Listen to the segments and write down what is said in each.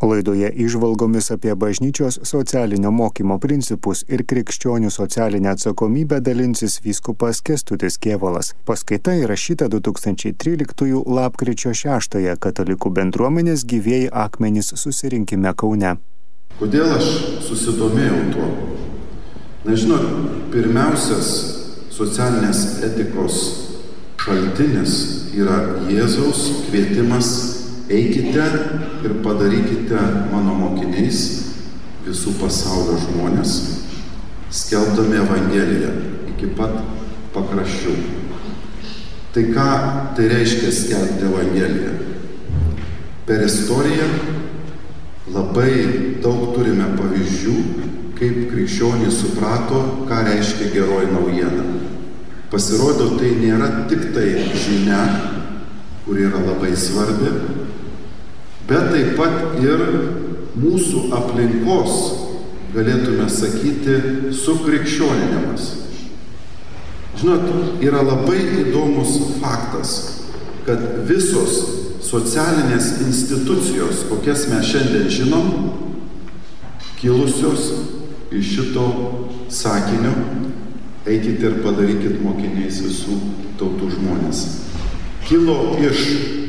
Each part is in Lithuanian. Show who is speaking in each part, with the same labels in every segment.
Speaker 1: Laidoje įžvalgomis apie bažnyčios socialinio mokymo principus ir krikščionių socialinę atsakomybę dalinsis vyskupas Kęstutis Kėvalas. Paskaita įrašyta 2013 lapkričio 6 katalikų bendruomenės Gyvieji akmenys susirinkime Kaune.
Speaker 2: Kodėl aš susidomėjau tuo? Žinot, pirmiausias socialinės etikos šaltinis yra Jėzaus kvietimas: eikite ir padarykite mano mokiniais visų pasaulio žmonės, skelbdami Evangeliją iki pat pakraščių. Tai ką tai reiškia skelbti Evangeliją? Per istoriją labai daug turime pavyzdžių, kaip krikščionys suprato, ką reiškia geroji naujiena. Pasirodo, tai nėra tik tai žinia, kuri yra labai svarbi, bet taip pat ir mūsų aplinkos, galėtume sakyti, sukrikščioninimas. Žinot, yra labai įdomus faktas, kad visos socialinės institucijos, kokias mes šiandien žinom, kilusios iš šito sakinio: eikite ir padarykit mokiniais visų tautų žmonės. Kilo iš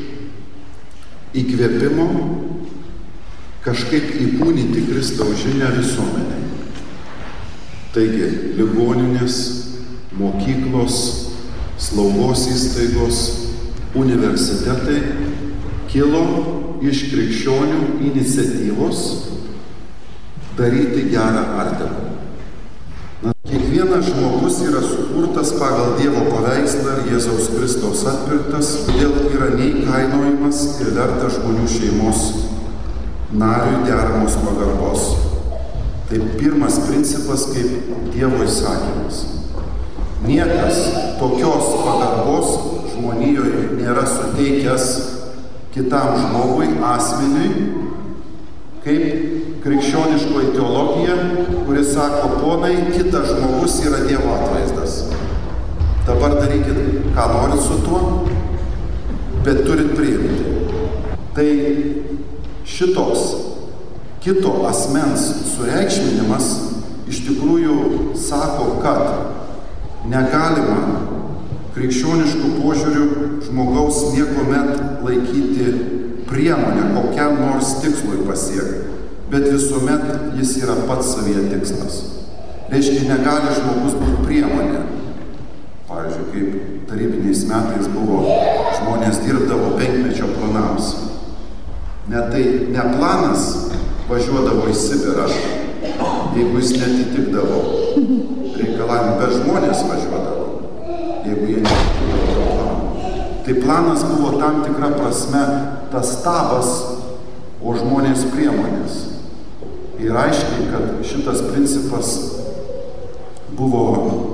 Speaker 2: įkvėpimo kažkaip įkūnyti Kristaus žinią visuomeniai. Taigi, ligoninės, mokyklos, slaugos įstaigos, universitetai kilo iš krikščionių iniciatyvos daryti gerą artimą. Kiekvienas žmogus yra sukurtas pagal Dievo paveikslą ir Jėzaus Kristaus atpirktas, todėl yra neįkainojamas ir vertas žmonių šeimos nariui deramos pagarbos. Tai pirmas principas kaip Dievo įsakymas. Niekas tokios pagarbos žmonijoje nėra suteikęs kitam žmogui, asmeniui, kaip krikščioniškoji teologija, kuri sako: ponai, kitas žmogus yra Dievo atvaizdas. Dabar darykit, ką norit su tuo, bet turit priimti. Tai šitoks kito asmens sureikšminimas iš tikrųjų sako, kad negalima krikščioniškų požiūrių žmogaus niekuomet laikyti priemonę kokiam nors tikslui pasiekti. Bet visuomet jis yra pats savyje tikslas. Reiškia, negali žmogus būti priemonė. Pavyzdžiui, kaip tarybiniais metais buvo, žmonės dirbdavo penkmečio planams. Tai ne planas važiuodavo į Sibirą, jeigu jis netitikdavo reikalavimų, bet žmonės važiuodavo, jeigu jie netitikdavo planų. Tai planas buvo tam tikra prasme tas stabas, o žmonės priemonės. Ir aiškiai, kad šitas principas buvo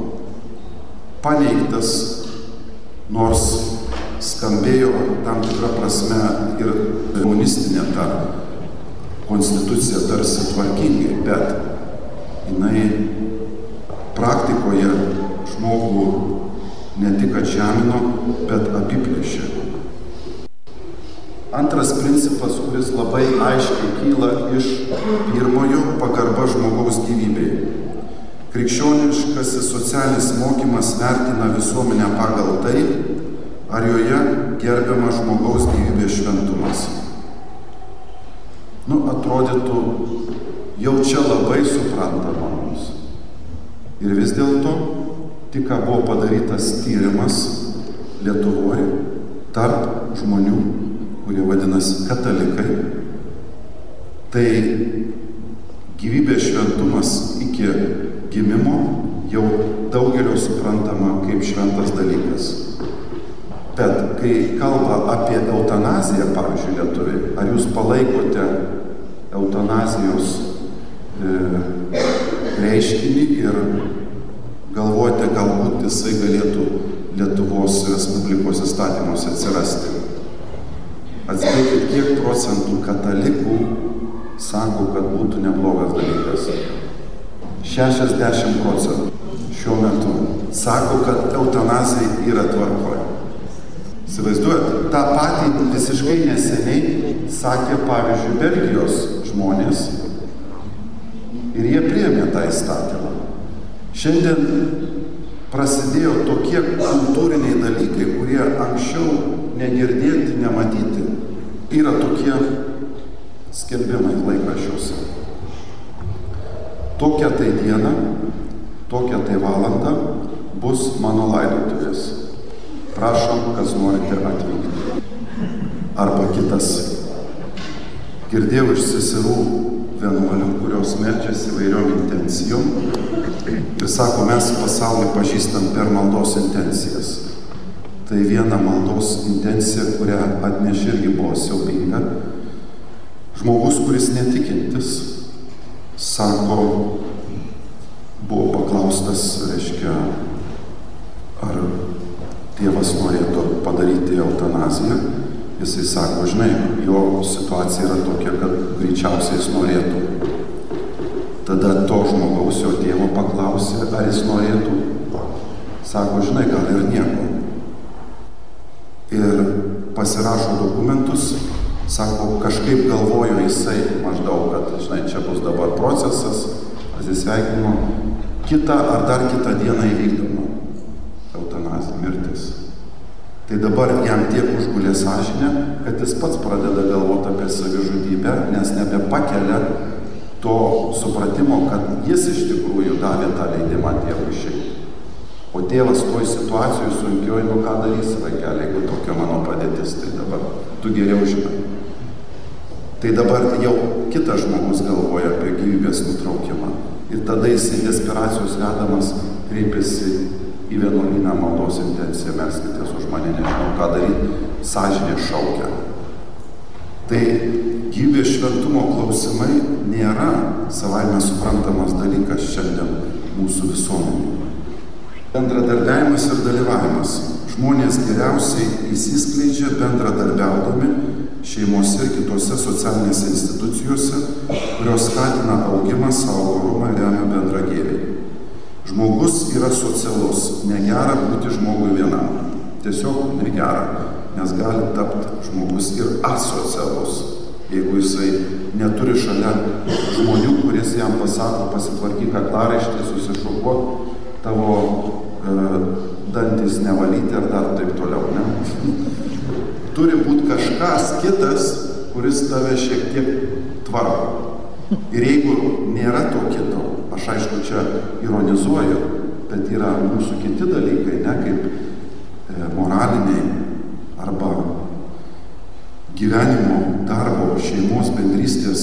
Speaker 2: paneigtas, nors skambėjo tam tikrą prasme ir komunistinė ta konstitucija tarsi tvarkingai, bet jinai praktikoje žmogų ne tik atžemino, bet apiplėšė. Antras principas, kuris labai aiškiai kyla iš pirmojo, pagarba žmogaus gyvybei. Krikščioniškasis socialinis mokymas vertina visuomenę pagal tai, ar joje gerbiama žmogaus gyvybės šventumas. Atrodytų, jau čia labai suprantama mums. Ir vis dėlto, tik ką buvo padarytas tyrimas Lietuvoje tarp žmonių, kurie vadinasi katalikai, tai gyvybės šventumas iki gimimo jau daugelio suprantama kaip šventas dalykas. Bet kai kalba apie eutanaziją, pavyzdžiui, lietuviai, ar jūs palaikote eutanazijos reiškinį ir galvojate, galbūt jisai galėtų Lietuvos Respublikos įstatymuose atsirasti? Atspėkit, kiek procentų katalikų sako, kad būtų neblogas dalykas. 60% šiuo metu sako, kad eutanazija yra tvarkoje. Įsivaizduojate, tą patį visiškai neseniai sakė, pavyzdžiui, Belgijos žmonės ir jie priėmė tą įstatymą. Šiandien prasidėjo tokie kultūriniai dalykai, kurie anksčiau negirdėti, nematyti. Yra tokie skelbimai laikraščiuose. Tokią tai dieną, tokią tai valandą bus mano laidotuvės. Prašom, kas norite atvykti. Arba kitas. Girdėjau iš seserų vienuolių, kurios meldžiasi įvairiom intencijom ir sako, mes pasaulį pažįstam per maldos intencijas. Tai viena maldos intencija, kurią atnešė irgi buvo siaubinga. Žmogus, kuris netikintis, sako, buvo paklaustas, reiškia, ar Dievas norėtų padaryti eutanaziją. Jisai sako, žinai, jo situacija yra tokia, kad greičiausiai jis norėtų. Tada to žmogaus, jo tėvo paklausė, ar jis norėtų. Sako, žinai, gal ir nieko. Ir pasirašo dokumentus, sako, kažkaip galvojo jisai maždaug, kad, žinai, čia bus dabar procesas, atsisveikinimo, kitą ar dar kitą dieną įvykdoma eutanazija, mirtis. Tai dabar jam tiek užgulė sąžinę, kad jis pats pradeda galvoti apie savižudybę, nes nebepakelia to supratimo, kad jis iš tikrųjų davė tą leidimą tėvui išeiti. O tėvas toj situacijoj sunkioj, nu ką darys, vaikeli, jeigu tokia mano padėtis, tai dabar tu geriau žinai. Tai dabar jau kitas žmogus galvoja apie gyvybės nutraukimą. Ir tada jis į desperacijos vedamas kreipiasi į vienuolyną maldos intenciją, melskitės už mane, nežinau ką daryti, sąžinė šaukia. Tai gyvybės šventumo klausimai nėra savaime suprantamas dalykas šiandien mūsų visuomenėje. Bendradarbiavimas ir dalyvavimas. Žmonės geriausiai įsiskleidžia bendradarbiaudami šeimose ir kitose socialinėse institucijose, kurios skatina augimą, savo orumą ir remia bendrą gėrį. Žmogus yra socialus, negera būti žmogui vienam. Tiesiog negera, nes gali tapti žmogus ir asocialus, jeigu jisai neturi šalia žmonių, kuris jam pasako, pasitvarkyk kaklaraištį, susišukuok, tavo dantis nevalyti ar dar taip toliau, ne? Turi būti kažkas kitas, kuris tave šiek tiek tvarko. Ir jeigu nėra to kito, aš aišku čia ironizuoju, bet yra mūsų kiti dalykai, ne, kaip moraliniai arba gyvenimo, darbo, šeimos, bendrystės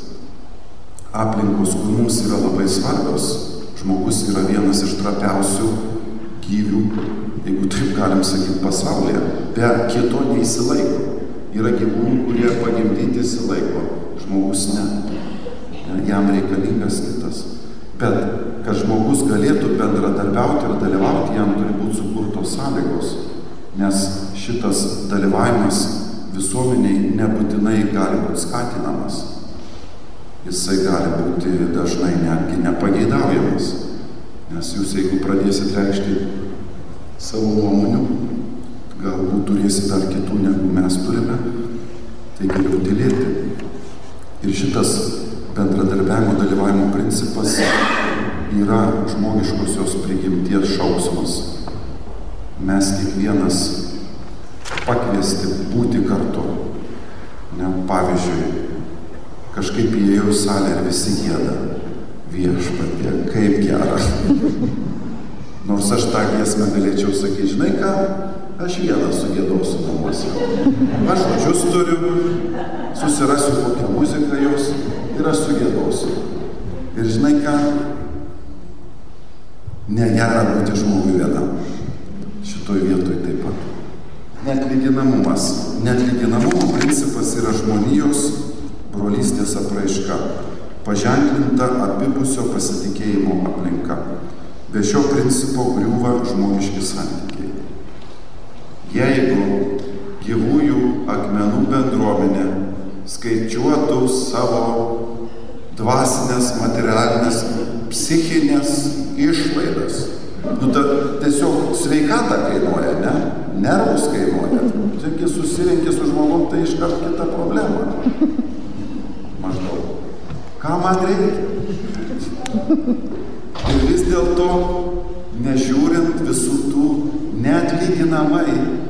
Speaker 2: aplinkos, kur mums yra labai svarbios. Žmogus yra vienas iš trapiausių gyvių, jeigu taip galim sakyti, pasaulyje. Be kito neįsilaiko. Yra gyvūnų, kurie pagimdyti įsilaiko, žmogus ne. Jam reikalingas kitas. Bet, kad žmogus galėtų bendradarbiauti ir dalyvauti, jam turi būti sukurtos sąlygos, nes šitas dalyvavimas visuomeniai nebūtinai gali būti skatinamas. Jisai gali būti dažnai netgi nepageidaujamas, nes jūs, jeigu pradėsit reikšti savo nuomonių, galbūt turėsit dar kitų, negu mes turime, tai geriau tylėti. Ir šitas bendradarbiavimo dalyvavimo principas yra žmogiškosios prigimties šauksmas. Mes kiekvienas pakviesti būti kartu. Ne, pavyzdžiui, kažkaip įėjau į salę ir visi gieda. Viešpatie, kaip gera. Nors aš tą giesmę galėčiau sakyti, žinai ką, aš vieną sugiedosiu namuose. Aš žodžius turiu, susirasiu kokią muziką jos ir aš sugiedosiu. Ir žinai ką, negera būti žmogui vienam. Šitoj vietoj taip pat. Neatlyginamumas. Neatlyginamumo principas yra žmonijos brolystės apraiška, paženklinta abipusio pasitikėjimo aplinka. Be šio principo griūva žmogiški santykiai. Jeigu gyvųjų akmenų bendruomenė skaičiuotų savo dvasinės, materialinės, psichinės išlaidas Tiesiog sveikatą kainuoja, ne? Nervus kainuoja. Taigi susirinkė su žmogum, tai iškart kita problema. Maždaug. Ką man reikia? Ir vis dėlto, nežiūrint visų tų, neatlyginamai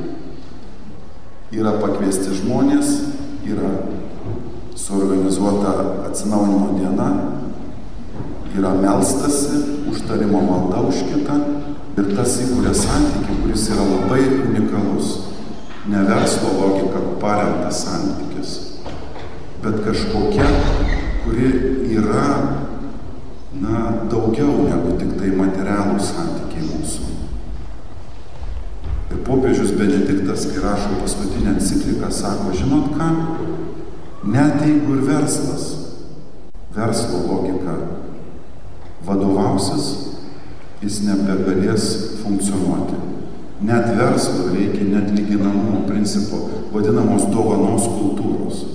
Speaker 2: yra pakviesti žmonės, yra suorganizuota atsinaujinimo diena, yra melstasi, užtarimo malda už kitą ir tas įkūrė santykį, kuris yra labai unikalus. Ne verslo logika paremtas santykis, bet kažkokia, kuri yra daugiau negu tik tai materialų santykiai mūsų. Ir popiežius Benediktas, kai rašo paskutinę encikliką, sako, žinot ką, net jeigu ir verslo logika vadovausis, jis nebegalės funkcionuoti. Net verslo reikia neatlyginamumo principo, vadinamos dovanos kultūros.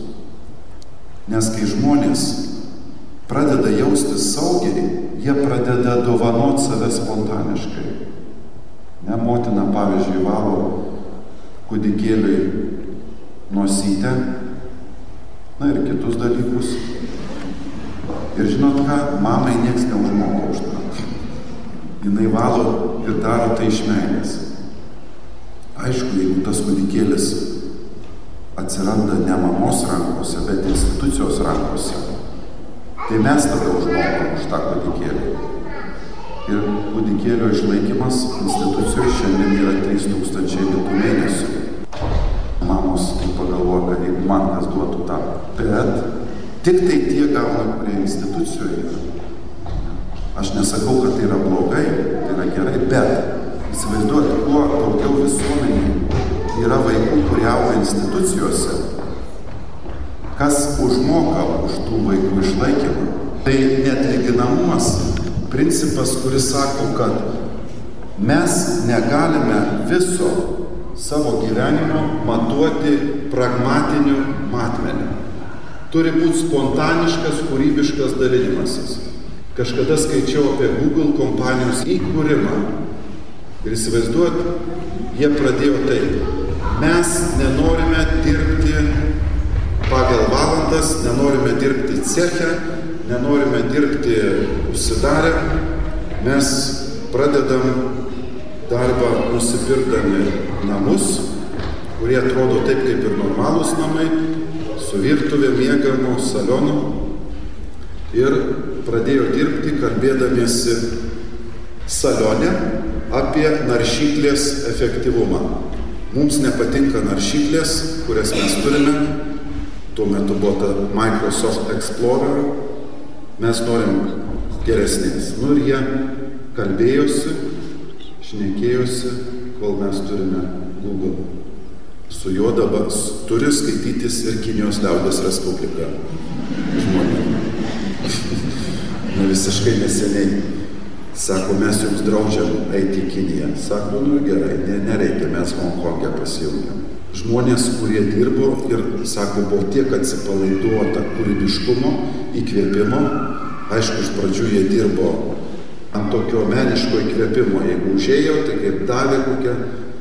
Speaker 2: Nes kai žmonės pradeda jaustis saugiai, jie pradeda dovanoti save spontaniškai. Ne, motina, pavyzdžiui, valo kūdikėliui nosytę, ir kitus dalykus. Ir žinot ką, mamai nieks neužmoka už tą. Jinai valo ir daro tai iš meilės. Aišku, jeigu tas kūdikėlis atsiranda ne mamos rankose, bet institucijos rankose, tai mes tada užmokam už tą kūdikėlį. Ir kūdikėlio išlaikymas institucijoje šiandien yra 3000 litų mėnesių. Mamos pagalvoja, kad jeigu man kas duotų tą, bet tik tai tie gauna, kurie institucijoje yra. Aš nesakau, kad tai yra blogai, tai yra gerai, bet įsivaizduoti, kuo daugiau visuomeniai yra vaikų, kurie auga institucijose, kas užmoka už tų vaikų išlaikymą. Tai neatlyginamumas principas, kuris sako, kad mes negalime viso savo gyvenimo matuoti pragmatiniu matmeniu. Turi būti spontaniškas, kūrybiškas dalinimasis. Kažkada skaičiau apie Google kompanijos įkūrimą. Ir įsivaizduot, jie pradėjo taip. Mes nenorime dirbti pagal valandas, nenorime dirbti ceche, nenorime dirbti užsidarę. Mes pradedam darbą nusipirkdami namus, kurie atrodo taip kaip ir normalūs namai, su virtuvė, miegamo, salionu. Ir pradėjo dirbti, kalbėdamiesi salione apie naršyklės efektyvumą. Mums nepatinka naršyklės, kurias mes turime. Tuo metu buvo ta Microsoft Explorer. Mes norim geresnės. Ir jie kalbėjosi, šnekėjosi, kol mes turime Google. Su juo dabar turi skaitytis ir Kinijos liaudies Respublika žmonių. Visiškai neseniai. Sako, mes jums draudžiam eiti į Kiniją. Sako, gerai, nereikia, mes Hongkonge pasijungiam. Žmonės, kurie dirbo ir, sako, buvo tiek atsipalaiduota kūrybiškumo, įkvėpimo. Aišku, iš pradžių jie dirbo ant tokio meniško įkvėpimo. Jeigu užėjo, tai kaip davė kokią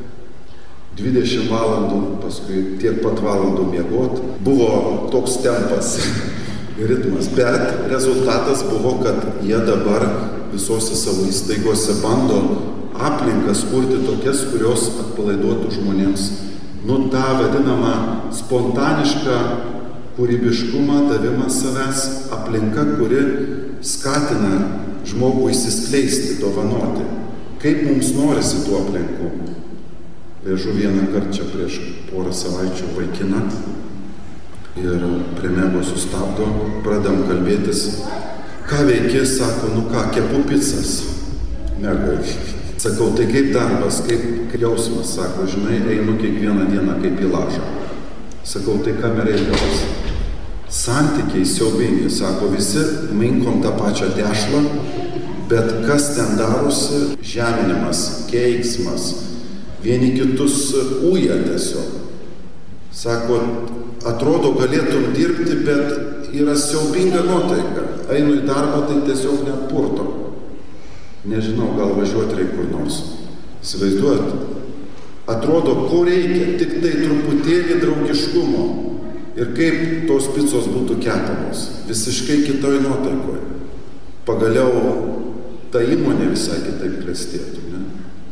Speaker 2: 20 valandų, paskui tiek pat valandų miegot. Buvo toks tempas, ritmas, bet rezultatas buvo, kad jie dabar visose savo įstaigose bando aplinkas kurti tokias, kurios atpalaiduotų žmonėms. Ta vadinama spontaniška kūrybiškumą, davimą savęs, aplinka, kuri skatina žmogų įsiskleisti, dovanoti. Kaip mums norisi tų aplinkų? Vežu vieną kartą čia prieš porą savaičių vaikiną ir prie mego sustabdo, pradam kalbėtis. Ką veiki, sako, kepu picas. Mergai. Sakau, tai kaip darbas, kaip jausmas, sako, žinai, einu kiekvieną dieną kaip į lažą. Sakau, tai kam reikalas? Santykiai siaubingi, sako, visi minkom tą pačią dešlą, bet kas ten darosi? Žeminimas, keiksmas, vieni kitus uja tiesiog. Sako, atrodo, galėtum dirbti, bet yra siaubinga nuotaika. Einu į darbą, tai tiesiog net purto. nežinau, gal važiuoti reikia kur nors. Įsivaizduojat, atrodo, ko reikia, tik tai truputėlį draugiškumo. Ir kaip tos picos būtų kepamos, visiškai kitoj nuotaikoje. Pagaliau ta įmonė visai kitaip klestėtų. Ne?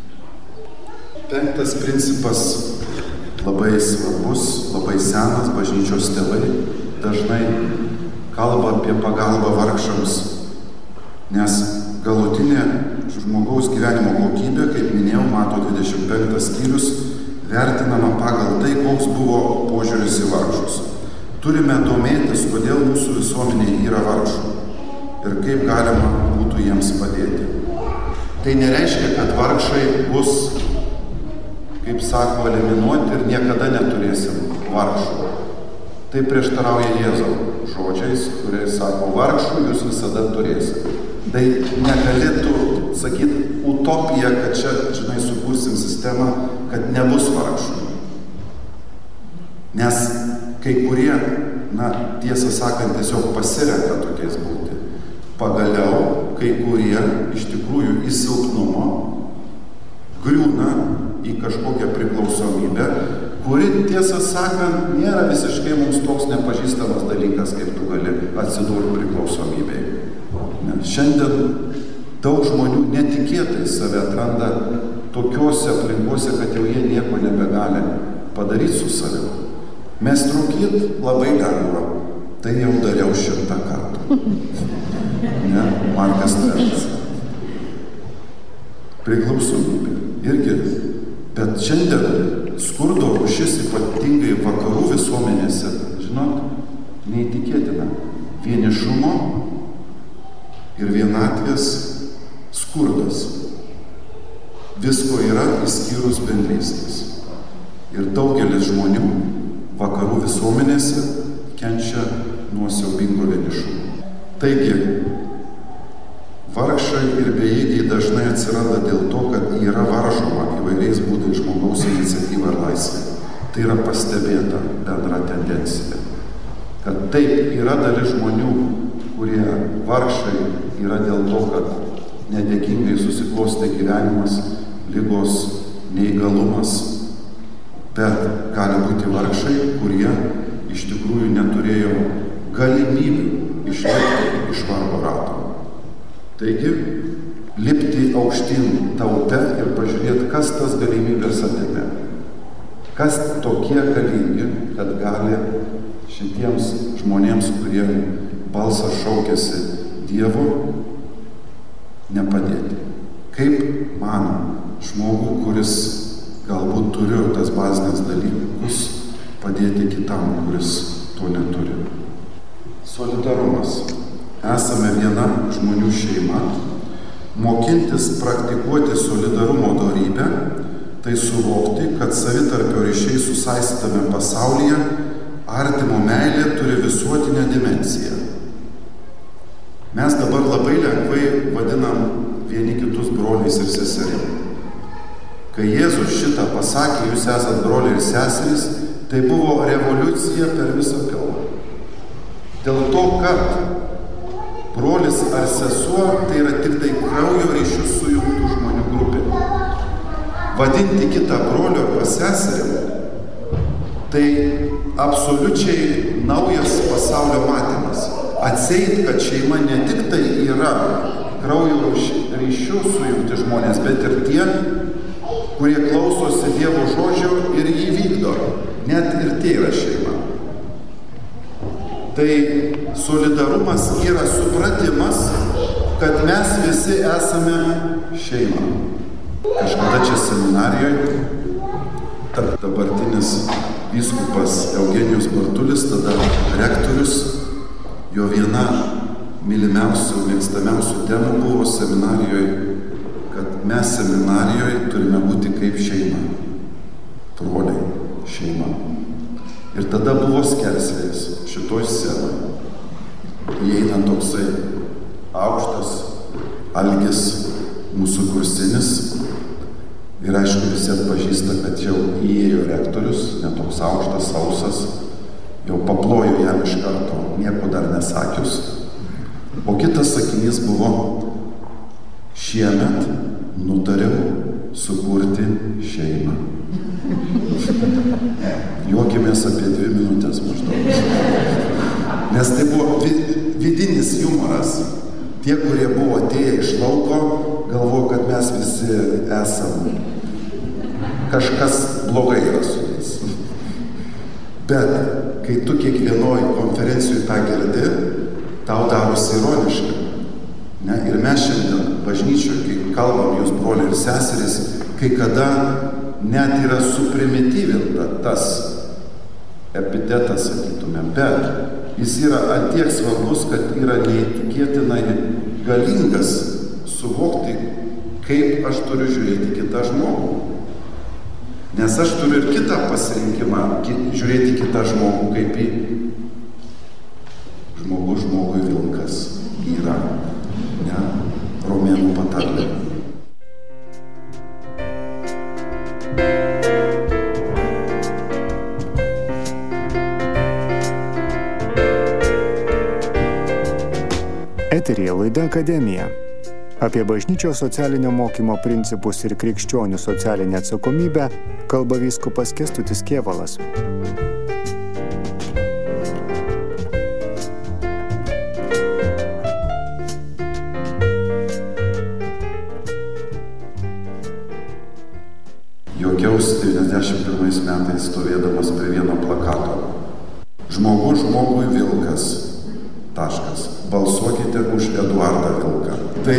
Speaker 2: 5. principas labai svarbus, labai senas. Bažnyčios tėvai dažnai kalba apie pagalbą vargšams, nes galutinė žmogaus gyvenimo kokybė, kaip minėjau, Mato 25 skyrius, vertinama pagal tai, koks buvo požiūris į vargšus. Turime domėtis, kodėl mūsų visuomenėje yra vargšų ir kaip galima būtų jiems padėti. Tai nereiškia, kad vargšai bus, kaip sako, eliminuoti ir niekada neturėsim vargšų. Tai prieštarauja Jėzaus žodžiais, kuriais sako, vargšų jūs visada turėsite. Tai negalėtų sakyti utopija, kad čia, žinai, sukursim sistemą, kad nebus vargšų. Nes kai kurie, tiesą sakant, tiesiog pasirenka tokiais būti. Pagaliau, kai kurie iš tikrųjų į silpnumo griūna į kažkokią priklausomybę, kuri, tiesą sakant, nėra visiškai mums toks nepažįstamas dalykas, kaip tu gali atsidurti priklausomybėje. Šiandien daug žmonių netikėtai save atranda tokiuose aplinkuose, kad jau jie nieko nebegali padaryti su savimi. Mes trūkyt labai lengva. Tai jau dariau 100 kartų. Ne? Markas Tvenas. Priklausomybė. Irgi. Bet šiandien skurdo rūšis ypatingai vakarų visuomenėse, žinot, neįtikėtina. Vienišumo ir vienatvės skurdas. Visko yra išskyrus bendrystės. Ir daugelis žmonių vakarų visuomenėse kenčia nuo siaubingo vienišumo. Taigi, vargšai ir bejėgiai dažnai atsiranda dėl to, kad yra varžoma įvairiais būdais žmogaus iniciatyva ir laisvė. Tai yra pastebėta bendra tendencija. Kad taip yra dalis žmonių, kurie vargšai yra dėl to, kad nedėkingai susiklostė gyvenimas, ligos, neįgalumas, bet gali būti vargšai, kurie iš tikrųjų neturėjo galimybių išlipti iš vargo rato. Taigi, lipti aukštyn ta upe ir pažiūrėti, kas tas galimybės atėmė. Kas tokie galingi, kad gali šitiems žmonėms, kurie balsas šaukėsi Dievo, nepadėti. Kaip man, žmogų, kuris galbūt turiu tas bazinės dalykus, padėti kitam, kuris to neturi. Solidarumas. Esame viena žmonių šeima. Mokintis praktikuoti solidarumo dorybę, tai suvokti, kad savitarpio ryšiai susaistytame pasaulyje artimo meilė turi visuotinę dimensiją. Mes dabar labai lengvai vadinam vieni kitus broliais ir seserim. Kai Jėzus šitą pasakė, jūs esat broliai ir seserys, tai buvo revoliucija per visą pilną. Dėl to, kad brolis ar sesuo tai yra tik tai kraujo ryšių sujungtų žmonių grupė. Vadinti kitą broliu arba seserim, tai absoliučiai naujas pasaulio matymas. Atseit, kad šeima ne tik tai yra kraujo ryšių sujungti žmonės, bet ir tie, kurie klausosi Dievo žodžio ir jį vykdo. Net ir tai yra šeima. Tai solidarumas yra supratimas, kad mes visi esame šeima. Kažkada čia seminarijoje dabartinis vyskupas Eugenijus Bartulis, tada rektorius, jo viena mylimiausių, mėgstamiausių temų buvo seminarijoje, kad mes seminarijoje turime būti kaip šeima. Broliai, šeima. Ir tada buvo skersvėjas šitoj scenoje. Įeina toksai aukštas Algis, mūsų kursinis. Ir aišku, visi atpažįsta, kad jau įėjo rektorius, netoks aukštas, sausas. Jau paplojo jam iš karto, nieko dar nesakius. O kitas sakinys buvo: šiemet nutariau sukurti šeimą. Juokimės apie 2 minutės maždaug. Nes tai buvo vidinis humoras. Tie, kurie buvo atėję iš lauko, galvojo, kad mes visi esam. Kažkas blogai yra su jais. Bet kai tu kiekvienoj konferencijoj tą girdi, tau darosi ironiška. Ne? Ir mes šiandien bažnyčioje, kai kalbam jūs broliai ir seserys, kai kada net yra suprimityvinta tas epitetas, sakytume, bet jis yra atiek svarbus, kad yra neįtikėtinai galingas suvokti, kaip aš turiu žiūrėti kitą žmogų. Nes aš turiu ir kitą pasirinkimą, žiūrėti kitą žmogų, kaip į žmogui vilkas yra. Ne? Romėnų patarlė.
Speaker 1: Eteryje laida Akademija. Apie bažnyčios socialinio mokymo principus ir krikščionių socialinę atsakomybę kalba vyskupas Kęstutis Kėvalas.
Speaker 2: Juokiausi 91 metais stovėdamas prie vieno plakato. Žmogus žmogui vilkas. Taškas. Balsuokite už Eduardą Vilką. Tai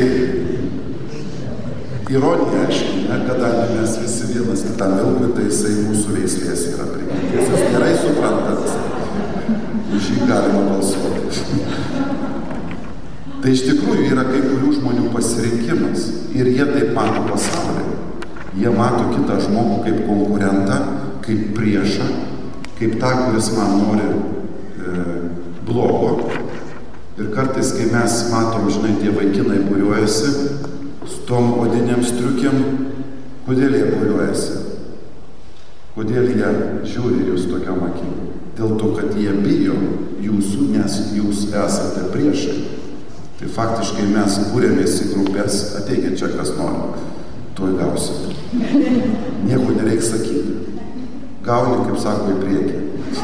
Speaker 2: ironija, aišku, ne, kadangi mes visi vienas kitam vilkui, tai jisai mūsų veislės yra prigimties. Jūs gerai suprantat, už jį galima balsuoti. Tai iš tikrųjų yra kai kurių žmonių pasirinkimas. Ir jie taip mato pasaulį. Jie mato kitą žmogų kaip konkurentą, kaip priešą, kaip tą, kuris man nori blogo. Ir kartais, kai mes matom, žinai, tie vaikinai būriuojasi su tom odinėm striukėm, kodėl jie būriuojasi? Kodėl jie žiūri jūs tokiam akim? Dėl to, kad jie bijo jūsų, nes jūs esate priešai. Tai faktiškai mes būrėmės į grupės, ateikit čia, kas nori, tuoj gausit. Nieko nereiks sakyti. Gauni, kaip sako, į priekį.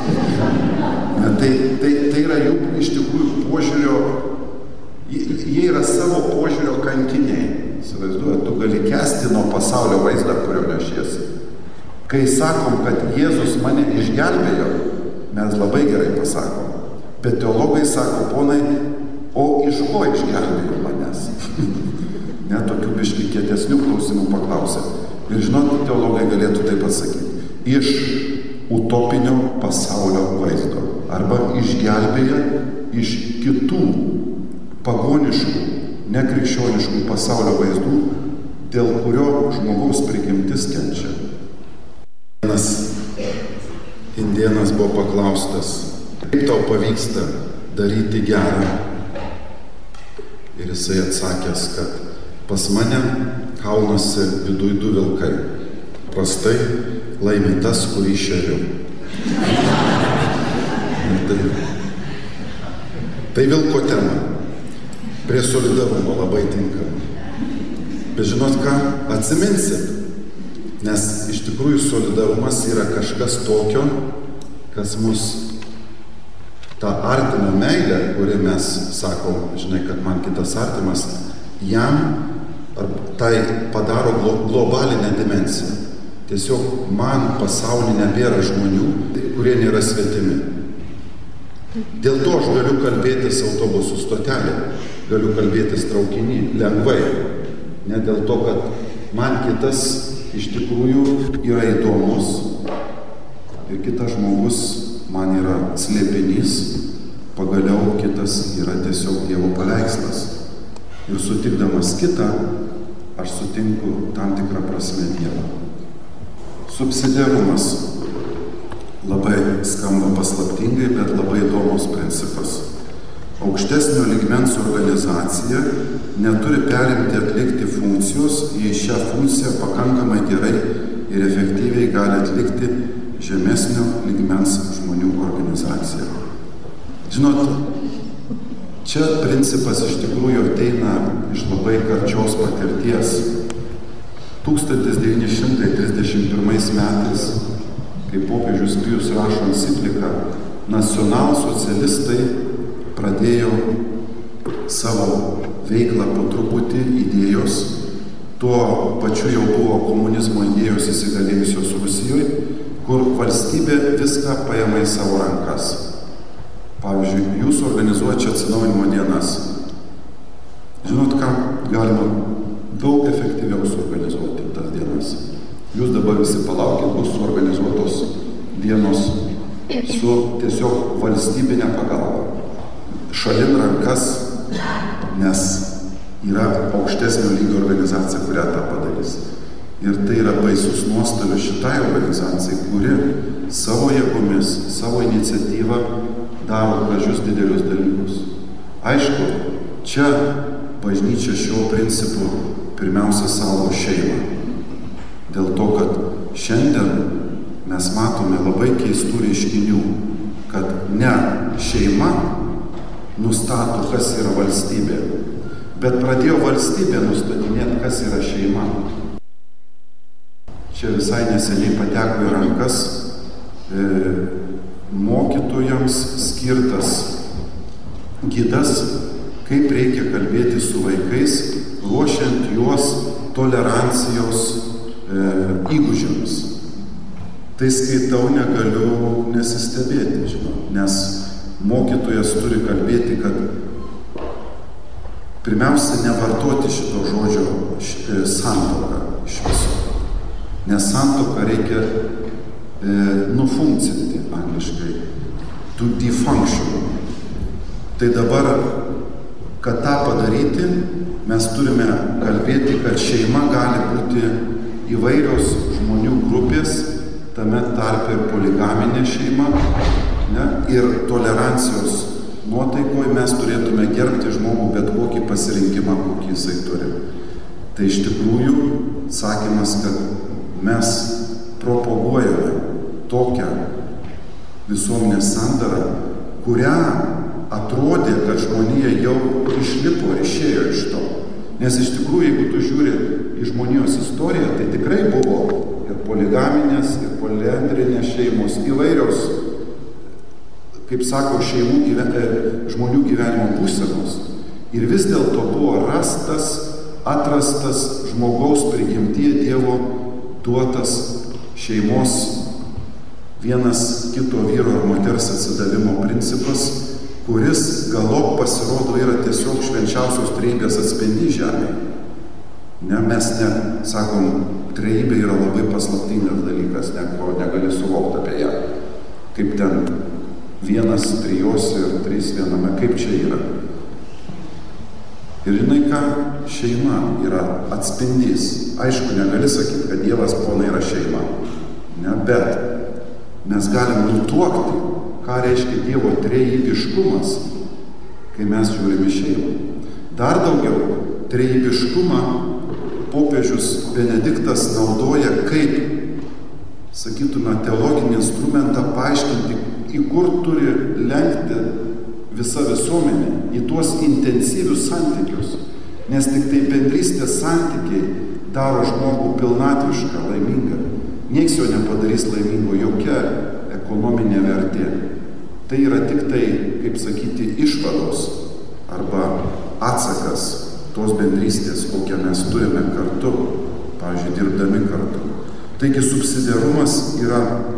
Speaker 2: Tai yra jų iš tikrųjų požiūrio, jie yra savo požiūrio kankiniai. Įsivaizduoju, tu gali kęsti nuo pasaulio vaizdą, kurio nešiesi. Kai sakom, kad Jėzus mane išgelbėjo, mes labai gerai pasakom. Bet teologai sako, ponai, o iš ko išgelbėjo manęs? Net tokių biškį kietesnių klausimų paklausė. Ir žinot, teologai galėtų taip atsakyti. Iš utopinio pasaulio vaizdo. Arba išgelbėja iš kitų pagoniškų, nekrikščioniškų pasaulio vaizdų, dėl kurio žmogaus prigimtis kenčia. Vienas indėnas buvo paklaustas, kaip tau pavyksta daryti gerą? Ir jisai atsakęs, kad pas mane kaunasi viduj 2 vilkai. Prastai laimi tas, kurį šeriu. Tai vilko tema. Prie solidarumo labai tinkama. Bet žinot ką? Atsiminsit. Nes iš tikrųjų solidarumas yra kažkas tokio, kas mus tą artimą meilę, kurį mes sakom, žinai, kad man kitas artimas, jam tai padaro globalinę dimensiją. Tiesiog man pasaulyje nebėra žmonių, kurie nėra svetimi. Dėl to aš galiu kalbėtis autobusų stotelė, galiu kalbėtis traukinį lengvai. Ne dėl to, kad man kitas iš tikrųjų yra įdomus ir kitas žmogus man yra slėpinys, pagaliau kitas yra tiesiog Dievo paveikslas. Ir sutikdamas kitą, aš sutinku tam tikrą prasme Dievą. Subsidiarumas labai skamba paslaptingai, bet labai įdomus principas. Aukštesnio lygmens organizacija neturi perimti atlikti funkcijos, jei šią funkciją pakankamai gerai ir efektyviai gali atlikti žemesnio lygmens žmonių organizacija. Žinot, Čia principas iš tikrųjų ateina iš labai karčios patirties. 1931 metais, kai popiežius Pijus rašo encikliką, nacionalsocialistai pradėjo savo veiklą po truputį, idėjos. Tuo pačiu jau buvo komunizmo idėjos įsigalėjusios Rusijoje, kur valstybė viską paima į savo rankas. Pavyzdžiui, jūs organizuojate čia atsinaujinimo dienas. Žinot ką, galima daug efektyviau suorganizuoti tas dienas. Jūs dabar visi palaukit, bus suorganizuotos dienos su tiesiog valstybinė pagalba. Šalin rankas, nes yra aukštesnio lygio organizacija, kurią tą padarys. Ir tai yra baisus nuostolis šitai organizacijai, kuri savo jėgomis, savo iniciatyvą daro gražius didelius dalykus. Aišku, čia bažnyčia šiuo principu pirmiausia saugo šeimą. Dėl to, kad šiandien mes matome labai keistų reiškinių, kad ne šeima nustato, kas yra valstybė, bet pradėjo valstybė nustatinėti, kas yra šeima. Čia visai neseniai pateko į rankas mokytojams skirtas gidas, kaip reikia kalbėti su vaikais, ruošiant juos tolerancijos įgūdžiams. Tai skaitau, negaliu nesistebėti, žinau, nes mokytojas turi kalbėti, kad pirmiausia nevartoti šito žodžio santuoka iš viso. Nes santuoką reikia nufunkcinti angliškai, to defunction. Tai dabar, kad tą padaryti, mes turime kalbėti, kad šeima gali būti įvairios žmonių grupės, tame tarpe ir poligaminė šeima, ne? Ir tolerancijos nuotaikoje mes turėtume gerbti žmogų bet kokį pasirinkimą, kokį jisai turi. Tai iš tikrųjų sakymas, kad mes propaguojame tokią visuomenės sandarą, kurią atrodė, kad žmonija jau išlipo ir išėjo iš to. Nes iš tikrųjų, jeigu tu žiūri į žmonijos istoriją, tai tikrai buvo ir poligaminės, ir poliandrinės šeimos, įvairios, kaip sako, žmonių gyvenimo būsenos. Ir vis dėlto buvo atrastas žmogaus prigimtyje Dievo duotas šeimos vienas kito vyro ar moters atsidavimo principas, kuris galop pasirodo yra tiesiog švenčiausios trejybės atspindys žemėje. Ne, mes sakom, trejybė yra labai paslaptingas dalykas, ko negali suvokti apie ją. Kaip ten vienas trijose ir trys viename, kaip čia yra. Ir žinai ką, šeima yra atspindys. Aišku, negali sakyti, kad Dievas ponai yra šeima. Ne, bet mes galim nutuokti, ką reiškia Dievo trejybiškumas, kai mes žiūrime šeimą. Dar daugiau, trejybiškumą popiežius Benediktas naudoja kaip, sakytume, teologinį instrumentą paaiškinti, į kur turi lenkti visa visuomenė, į tuos intensyvius santykius. Nes tik tai bendrystės santykiai daro žmogų pilnatvišką, laimingą. Niekas jo nepadarys laimingo, jokia ekonominė vertė. Tai yra tik tai, kaip sakyti, išvados arba atsakas tos bendrystės, kokią mes turime kartu, pavyzdžiui, dirbdami kartu. Taigi subsidiarumas yra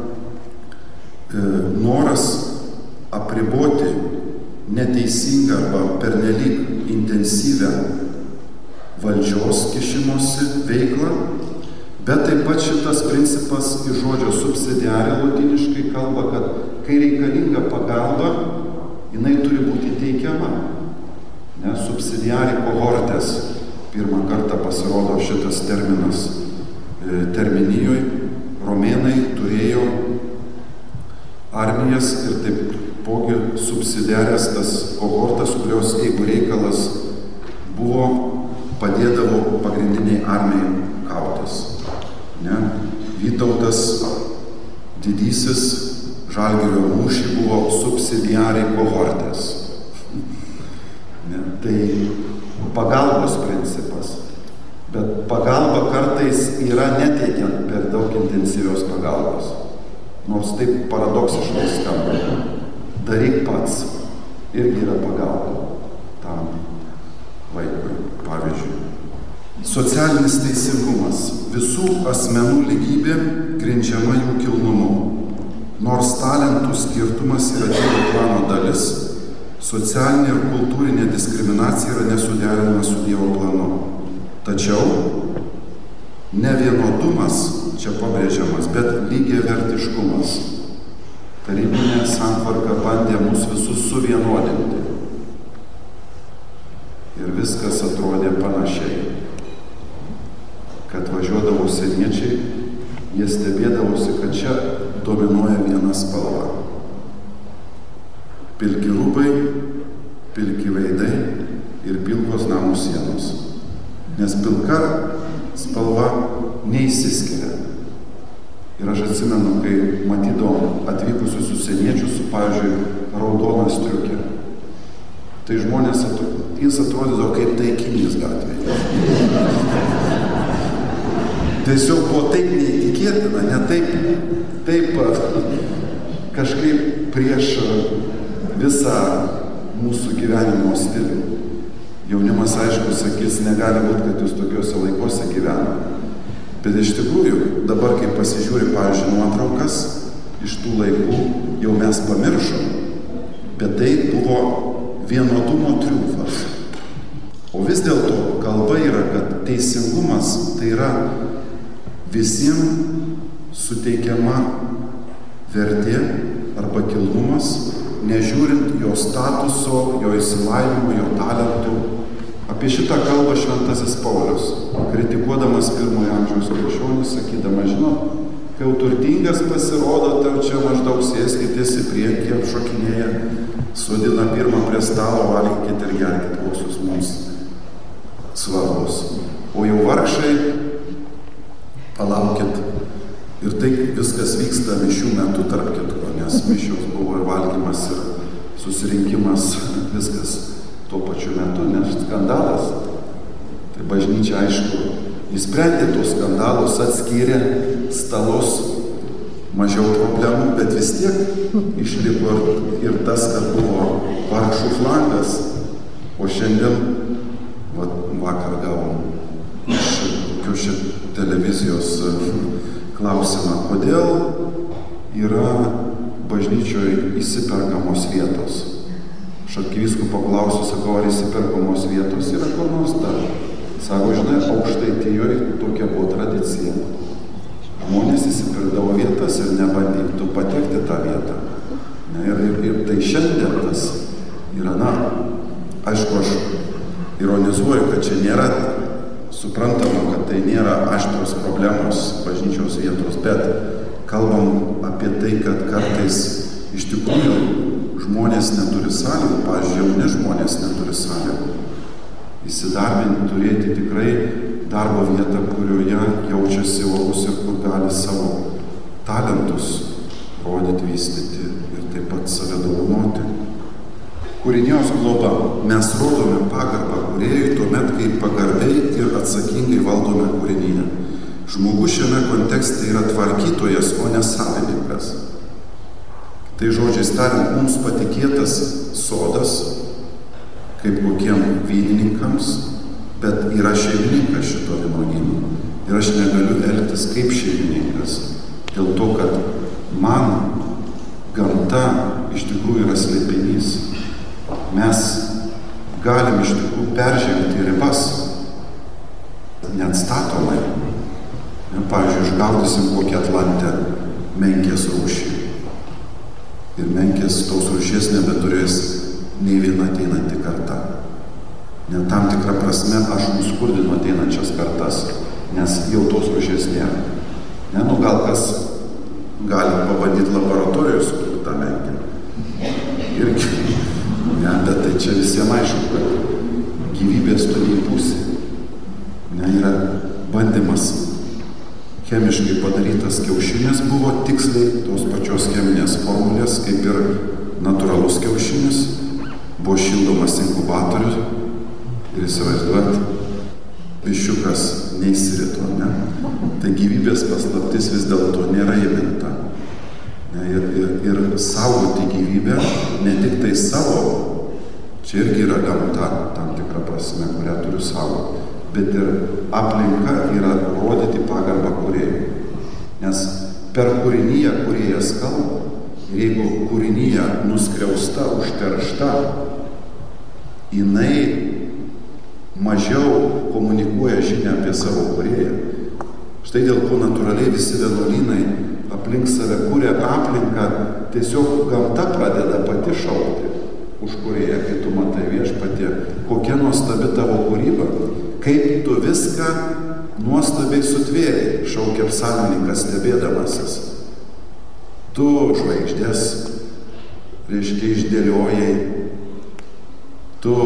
Speaker 2: noras apriboti neteisingą arba pernelyg intensyvę valdžios kišimosi veiklą, bet taip pat šitas principas iš žodžio subsidiarė lotiniškai kalba, kad kai reikalinga pagalba, jinai turi būti teikiama. Ne, subsidiarė kohortes, pirmą kartą pasirodo šitas terminas terminijoje. Romėnai turėjo armijas ir taip pogi subsidiarės tas kohortas, kurios, jeigu reikalas buvo, padėdavo pagrindiniai armijai kautis. Ne? Vytautas didysis Žalgirio mūšį buvo subsidiariai kohortės. Ne? Tai pagalbos principas. Bet pagalba kartais yra neteikiant per daug intensyvios pagalbos. Nors taip paradoksiškai skamba. Daryk pats. Irgi yra pagalba tam vaikui, pavyzdžiui. Socialinis teisingumas. Visų asmenų lygybė grindžiama jų kilnumu. Nors talentų skirtumas yra Dievo plano dalis, socialinė ir kultūrinė diskriminacija yra nesuderinama su Dievo planu. Tačiau ne vienodumas čia pabrėžiamas, bet lygiavertiškumas. Tarybinė santvarka bandė mus visus suvienodinti. Ir viskas atrodė panašiai. Kad važiuodavo užsieniečiai, jie stebėdavosi, kad čia dominuoja viena spalva. Pilki rūbai, pilki veidai ir pilkos namų sienos. Nes pilka spalva neįsiskiria. Ir aš atsimenu, kai matydavom atvykusius užsieniečius su, pavyzdžiui, raudona striukė. Tai žmonės, jis atrodydavo kaip taikinys gatvėje. Tiesiog buvo taip neįtikėtina, ne taip kažkaip prieš visą mūsų gyvenimo stilių. Jaunimas, aišku, sakys, negali būti, kad jūs tokiuose laikuose gyvena. Bet iš tikrųjų, dabar, kai pasižiūri, pavyzdžiui, nuotraukas iš tų laikų, jau mes pamiršom. Bet tai buvo vienodumo triumfas. O vis dėlto kalba yra, kad teisingumas tai yra visiems suteikiama vertė arba kilnumas, nežiūrint jo statuso, jo išsilavinimo, jo talentų. Apie šitą kalba šventasis Paulius, kritikuodamas pirmojo amžiaus krikščionis, sakydamas, žinot, kai jau turtingas pasirodo, tai čia maždaug sėskitės į priekį, apšokinėja, sodina pirmą prie stalo, valgykit ir gerkit, koks jūs mums svarbus. O jau vargšai, palaukit. Ir tai viskas vyksta mišių metu, tarp kitko, nes mišios buvo ir valgymas, ir susirinkimas, viskas tuo pačiu metu, nes skandalas. Tai bažnyčia, aišku, įsprendė tos skandalus, atskyrė stalus, mažiau problemų, bet vis tiek išliko ir tas, kad buvo vargšų flangas. O šiandien, vakar gavom iš televizijos klausimą, kodėl yra bažnyčioje įsiperkamos vietos. Aš arkivyskupo klausiu, sakau, ar įsiperkamos vietos yra kur nors dar. Sako, žinai, Aukštaitijoje tokia buvo tradicija. Žmonės įsipirkdavo vietas ir nebandyktų patekti tą vietą. Ir tai šiandien tas yra, aišku, aš ironizuoju, kad čia nėra suprantama, kad tai nėra aštrios problemos bažnyčios vietos, bet kalbam apie tai, kad kartais iš tikrųjų žmonės neturi sąlygų, pavyzdžiui, jauni žmonės neturi sąlygų. Įsidarbinti, turėti tikrai darbo vietą, kurioje jaučiasi orus ir kur gali savo talentus rodyti, vystyti ir taip pat save dovanoti. Kūrinijos globa. Mes rodome pagarbą kūrėjui tuomet, kai pagarbiai ir atsakingai valdome kūrinyje. Žmogus šiame kontekste yra tvarkytojas, o ne savininkas. Tai žodžiais tariant, mums patikėtas sodas, kaip kokiem vynininkams, bet yra šeimininkas šito vynuogyno. Ir aš negaliu elgtis kaip šeimininkas, dėl to, kad man gamta iš tikrųjų yra slėpinys. Mes galim iš tikrųjų peržengti ribas, neatstatomai. Pavyzdžiui, išgaudysim kokią Atlantę menkės rūšį. Ir menkės tos rūšies nebeturės nei viena ateinanti karta. Net tam tikrą prasme aš nuskurdinu ateinančias kartas, nes jau tos rūšies nėra. Gal kas gali pabandyti laboratorijoje sukurti tą menkę. Irgi. Bet tai čia visiems aišku, kad gyvybės turi pusė. Yra bandymas. Chemiškai padarytas kiaušinis buvo tiksliai tos pačios cheminės formulės, kaip ir natūralus kiaušinis. buvo šildomas inkubatorius ir įsivaizduot, viščiukas neįsirito, ne? Tai gyvybės paslaptis vis dėlto nėra įminta. Ir saugoti gyvybę, ne tik tai savo, čia irgi yra gamta, tam tikra prasme, kurią turiu saugoti, bet ir aplinka yra rodyti pagarbą kūrėjui. Nes per kūrinyje kūrėjas kalba, ir jeigu kūrinyje nuskriausta, užteršta, jinai mažiau komunikuoja žinią apie savo kūrėją. Štai dėl ko natūraliai visi vienuolynai aplink save kūrė aplinką, tiesiog gamta pradeda pati šaukti už kūrėją, kai tu matai viešpatie, kokia nuostabi tavo kūryba, kaip tu viską nuostabiai sutvėrei, šaukia psalmininkas stebėdamasis. Tu žvaigždės, reiškia, išdėliojai, tu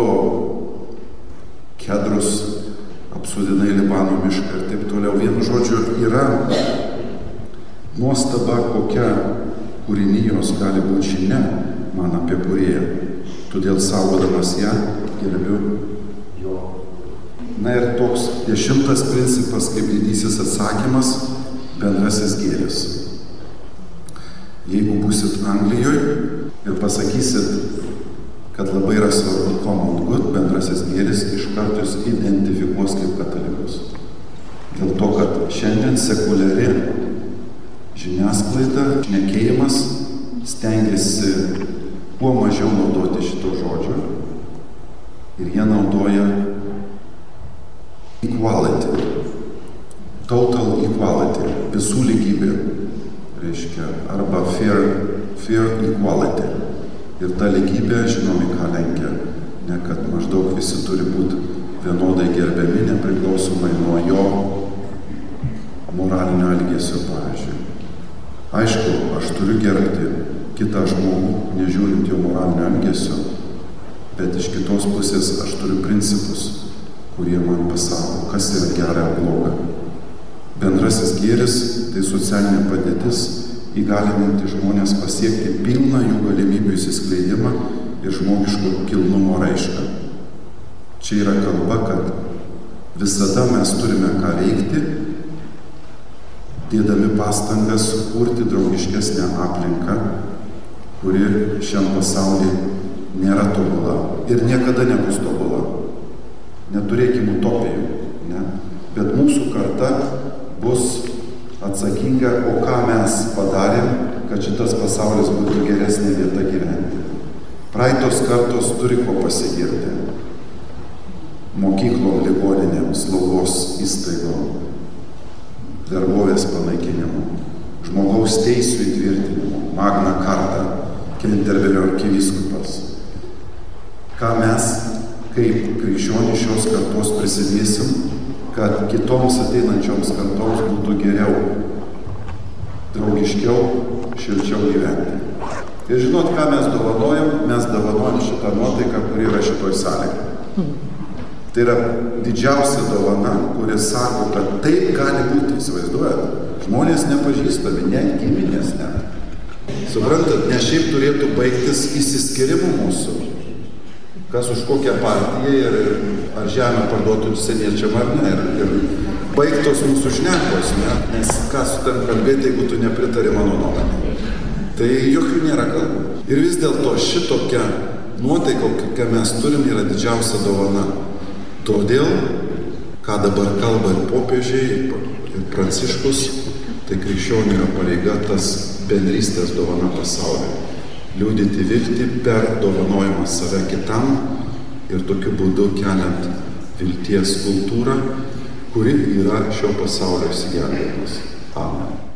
Speaker 2: kedrus apsodinai Libano mišką ir taip toliau. Vienu žodžiu, yra nuostaba, kokia kūrinijos gali būti žinia man apie kūrėją. Todėl saugodamas ją, gerbiu jo. Na ir toks 10 principas, kaip didysis atsakymas, bendrasis gėris. Jeigu būsit Anglijoje ir pasakysit, kad labai yra svarbu common good, bendrasis gėris iš karto jūs identifikuos kaip katalikus. Dėl to, kad šiandien sekuliari žiniasklaida, šnekėjimas stengiasi kuo mažiau naudoti šito žodžio ir jie naudoja equality, total equality, visų lygybė, reiškia, arba fair equality. Ir ta lygybė, žinom, į ką lenkia, ne kad maždaug visi turi būti vienodai gerbiami, nepriklausomai nuo jo moralinio elgesio, pavyzdžiui. Aišku, aš turiu gerbti kitą žmogų, nežiūrint jo moralinio elgesio, bet iš kitos pusės aš turiu principus, kurie man pasako, kas yra gera ir bloga. Bendrasis gėris – tai socialinė padėtis, įgalinanti žmonės pasiekti pilną jų galimybių įsiskleidimą ir žmogiško kilnumo raišką. Čia yra kalba, kad visada mes turime ką veikti, dėdami pastangas sukurti draugiškesnę aplinką, kuri šiam pasaulyje nėra tobula ir niekada nebus tobula. Neturėkime utopijų, ne? Bet mūsų karta bus atsakinga, o ką mes padarėm, kad šitas pasaulis būtų geresnė vieta gyventi. Praeitos kartos turi ko pasigirti. Mokyklom, ligoninėm, slaugos įstaigom, vergovės panaikinimu, žmogaus teisų įtvirtinimu, Magna Carta, Kenterberio arkivyskupas. Ką mes, kaip krikščionys šios kartos prisidėsim, kad kitoms ateinančioms kartoms būtų geriau, draugiškiau, šilčiau gyventi. Ir žinot, ką mes dovanojam? Mes dovanojam šitą nuotaiką, kuri yra šitoj salėje. Tai yra didžiausia dovana, kuri sako, kad taip gali būti, įsivaizduojat. Žmonės nepažįstami, net giminės net. Suprantat, ne šiaip turėtų baigtis įsiskirimu mūsų. Kas už kokią partiją ir ar žemę parduotų seniečiam ar ne. Ir baigtos mūsų šnekos, ne? Nes ką su ten kalbėti, jeigu tu nepritari mano nuomonė. Tai jokių nėra kalbų. Ir vis dėlto šitokia nuotaika, kokią mes turim, yra didžiausia dovana. Todėl, ką dabar kalba ir popiežiai, ir Pranciškus, tai krikščionių yra pareiga tas bendrystės dovana pasauliui. Liudyti viltį per dovanojimą save kitam ir tokiu būdu keliant vilties kultūrą, kuri yra šio pasaulio išsigelbėjimas. Amen.